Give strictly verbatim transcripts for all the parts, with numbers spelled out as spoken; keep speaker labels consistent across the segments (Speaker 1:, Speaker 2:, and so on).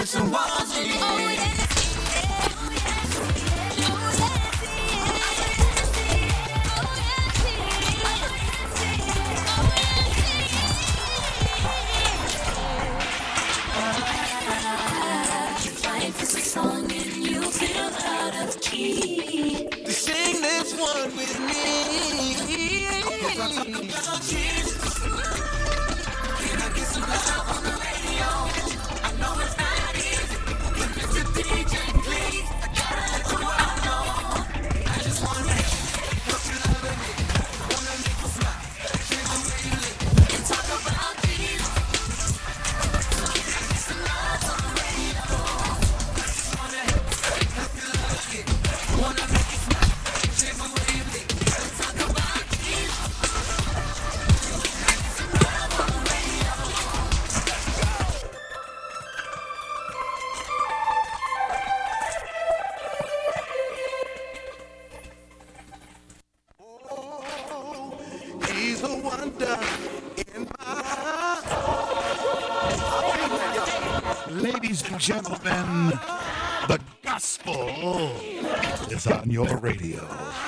Speaker 1: Ladies and gentlemen, the gospel is on your radio.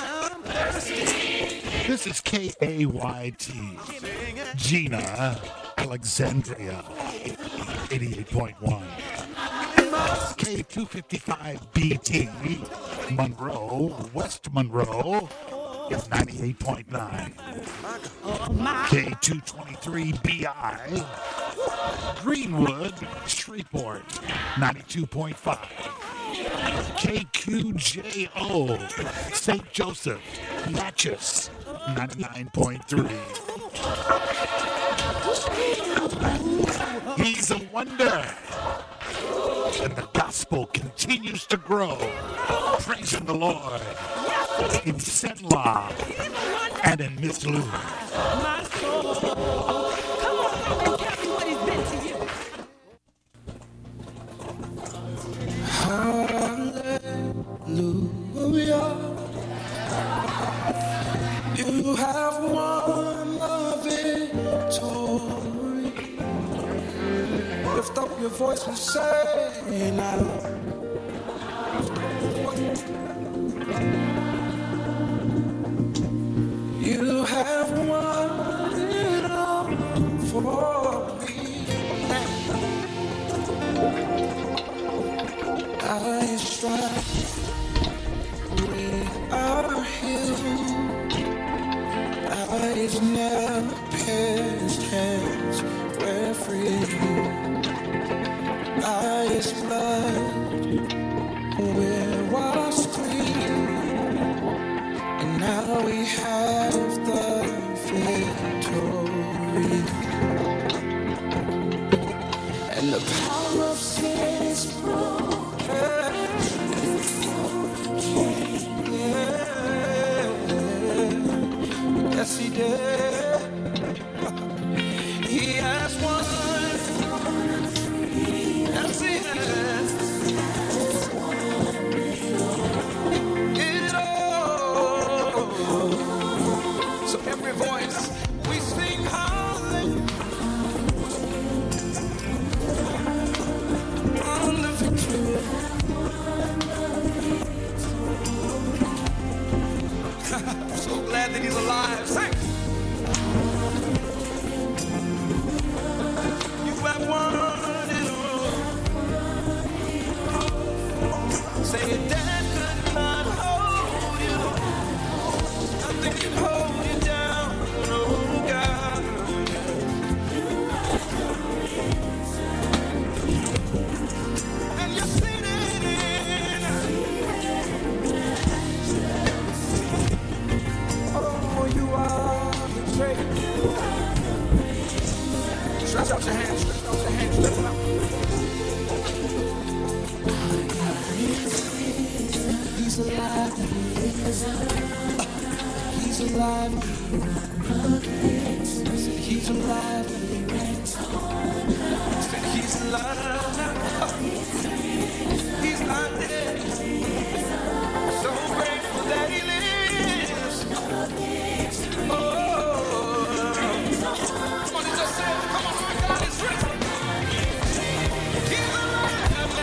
Speaker 1: This is K A Y T, Gina, Alexandria, eighty-eight point one. K two fifty-five B T, Monroe, West Monroe, ninety-eight point nine. K two twenty-three B I, Greenwood, Shreveport, ninety-two point five. K Q J O, Saint Joseph, Natchez, ninety-nine point three. He's a wonder, and the gospel continues to grow. Praising the Lord in Cenla and in Miss Lou.
Speaker 2: My soul. Come on and tell me what he's been to you.
Speaker 3: Hallelujah. You have won the victory. Lift up your voice and say now. You have won it all for me. I strive, we are healed. Eyes never pierced, hands were free. Eyes blood, we're washed clean. And now we have the victory. And the power of sin is broken. Yes, he did. He has won. Yes, he has. It all. So every voice we sing hallelujah on the victory. I'm so glad that he's alive. Sing. You have won it all. Say it, death could not hold you. Nothing can hold you down. Oh God. And you're seated in. Oh, you are the great. Stretch out your hands, stretch out your hands, lift it up. He's alive. He's alive. He's alive. He's alive. He's not dead. So grateful that he lives. Oh, come on, just say it. Come on, our God is risen. He's alive.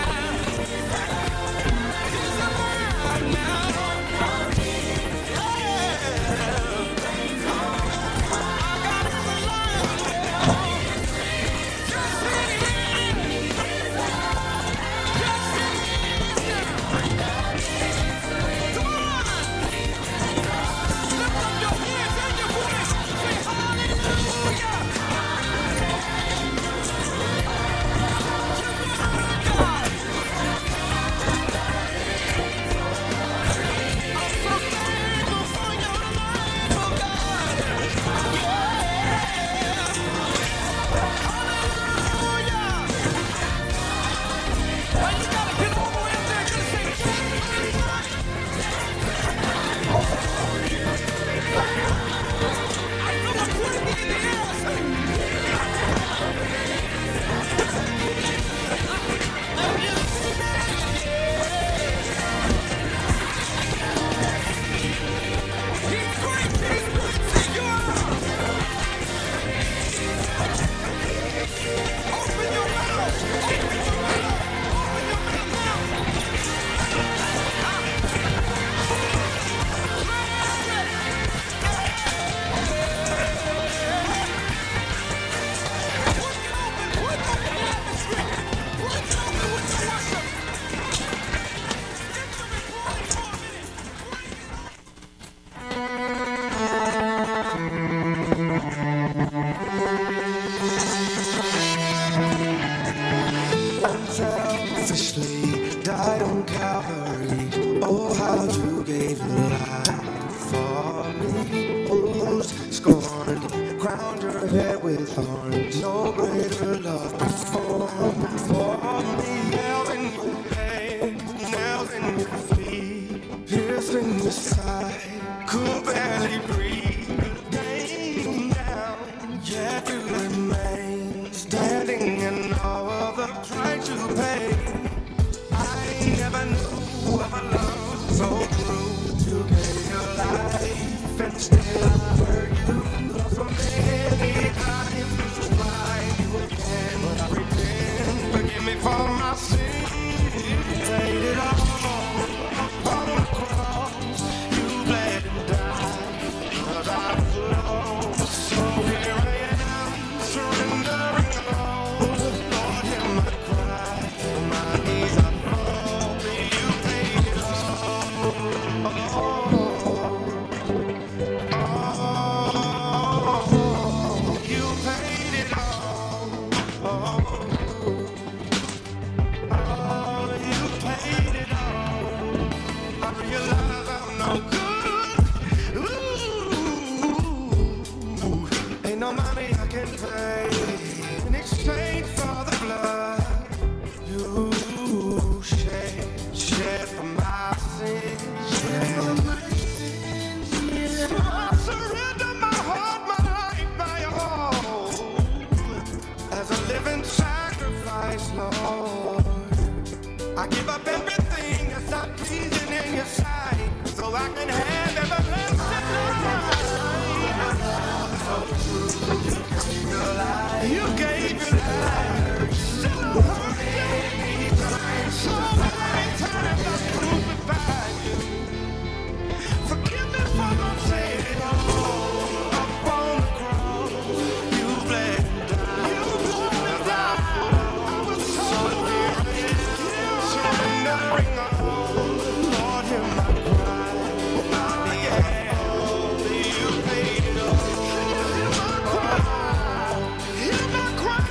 Speaker 3: selfishly died on Calvary. Oh, how you gave your life for me. Bruised, scorned, crowned your head with thorns. No greater love performed for me. Nails in your hands, nails in your feet, pierced in your side, could barely breathe. Came down, yet you remain standing in all of the price you paid. I never knew of a love so true. You gave your life and still I hurt you. Lost so many times to find you again, but I repent. Forgive me for my sins. You paid it all on the cross. You bled and died, 'cause I was lost. So here I am, surrendering all. Lord, hear my cry. On my knees I fall. You paid it all. Oh, you paid it all. Oh, you paid it all. I realize I'm no good. Ooh, ain't no money I can pay in exchange for the blood you shed, shed for my sins. Shed for my sins. So I surrender my heart, my life, my all as a living sacrifice, Lord. I give up everything that's not pleasing in your sight, so I can have everlasting life. You gave your life. Still hurt me. So many times I crucified you. Forgive me for my sin. Up on the cross, you bled and died. You bled and died. I was so weary. Surrendering all. Lord, hear my cry. Oh, yeah. You paid it all. Hear my cry. Hear my cry.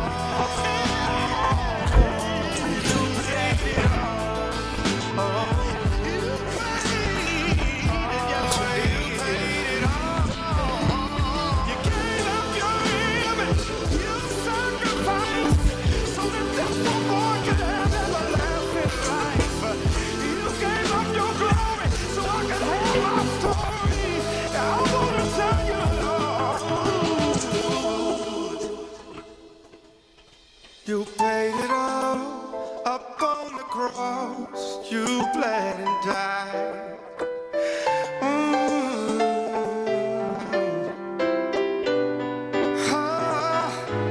Speaker 3: You paid it all. Oh, you paid it. Yes, you paid it all. You gave up your image. You sacrificed so that this one boy could have everlasting life. You gave up your glory so I could have my story. Now I want to tell you, Lord, you paid it all up on the cross. You bled and died. Mm. Ah.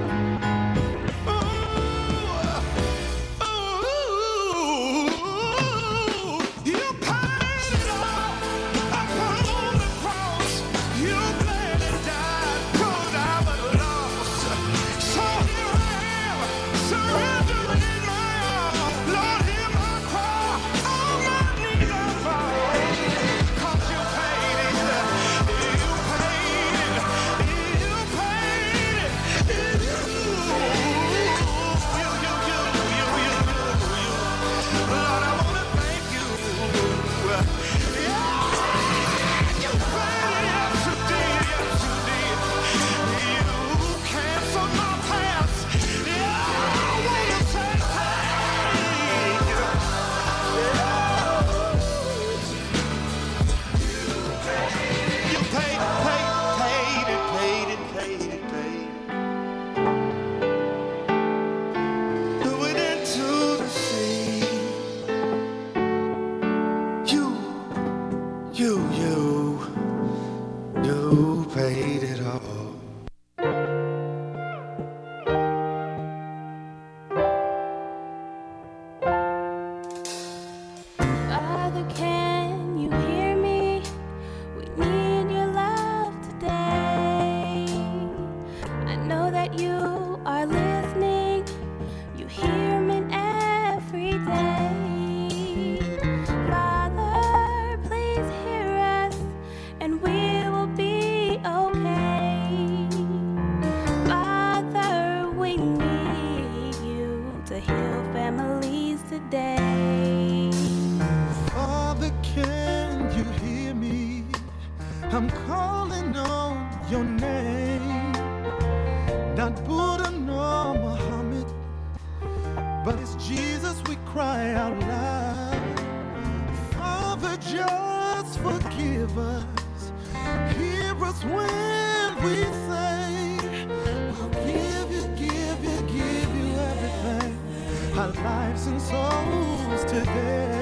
Speaker 3: Ooh. Ooh. You paid it all upon the cross. You bled and died 'cause I was lost. So here I am, surrendering my all. Lord, hear my cry. On my knees I fall.
Speaker 2: day.
Speaker 3: Father, can you hear me? I'm calling on your name. Not Buddha nor Muhammad, but it's Jesus we cry out loud. Father, just forgive us. Hear us when we say, we'll give you, give you, give you everything. Our lives and souls today.